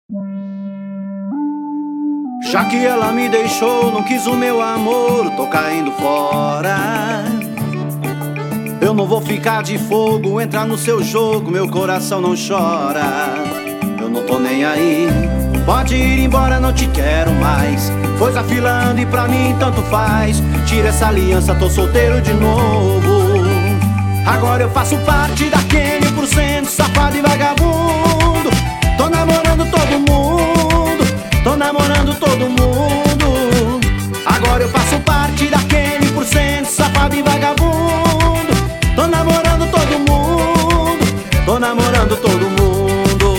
Já que ela me deixou, não quis o meu amor, tô caindo fora. Eu não vou ficar de fogo, entrar no seu jogo, meu coração não chora. Eu não tô nem aí, pode ir embora, não te quero mais. Foi afilando e pra mim tanto faz. Tira essa aliança, tô solteiro de novo. Agora eu faço parte daquele 1% safado e vagabundo. Tô namorando todo mundo, tô namorando todo mundo. Agora eu faço parte daquele 1% safado e vagabundo. Tô namorando todo mundo, tô namorando todo mundo.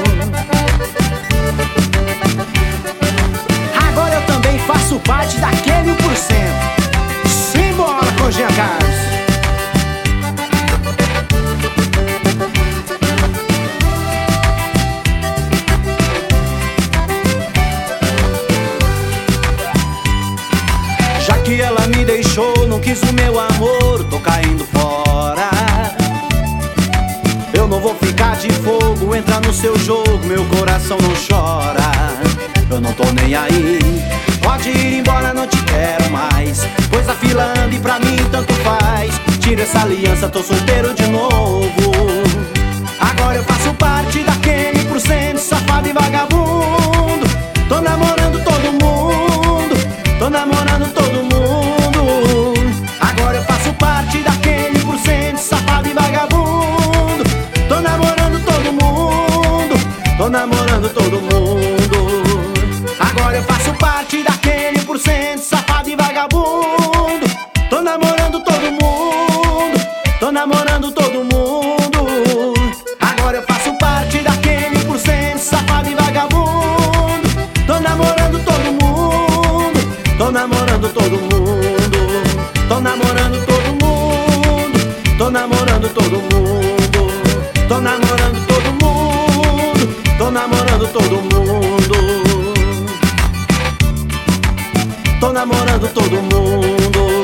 Agora eu também faço parte daquele 1%. Simbora com Jean Carlos. Já que ela me deixou, não quis o meu amor, tô caindo fora. Eu não vou ficar de fogo, entrar no seu jogo, meu coração não chora. Eu não tô nem aí, pode ir embora, não te quero mais. Coisa afilando e pra mim tanto faz. Tira essa aliança, tô solteiro de novo. Agora eu faço parte daquele 1% safado e vagabundo. Tô namorando todo mundo, tô namorando todo mundo. Agora eu faço parte daquele 1% safado e vagabundo. Tô namorando todo mundo, tô namorando todo mundo. Agora eu faço parte daquele 1% safado e vagabundo. Tô namorando todo mundo, tô namorando todo mundo. Agora eu faço parte daquele 1% safado e vagabundo. Tô namorando todo mundo, tô namorando todo mundo. Tô namorando todo mundo, tô namorando todo mundo. Tô namorando todo mundo, tô namorando todo mundo. Tô namorando todo mundo.